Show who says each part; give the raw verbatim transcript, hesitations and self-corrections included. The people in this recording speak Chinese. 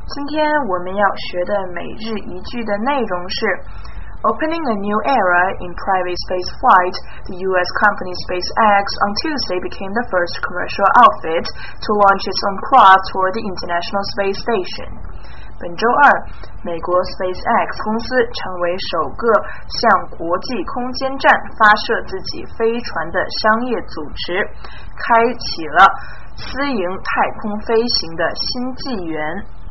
Speaker 1: 今天我们要学的每日一句的内容是 Opening a new era in private space flight, the U S company SpaceX on Tuesday became the first commercial outfit to launch its own craft toward the International Space Station. 本周二，美国 SpaceX 公司成为首个向国际空间站发射自己飞船的商业组织，开启了私营太空飞行的新纪元。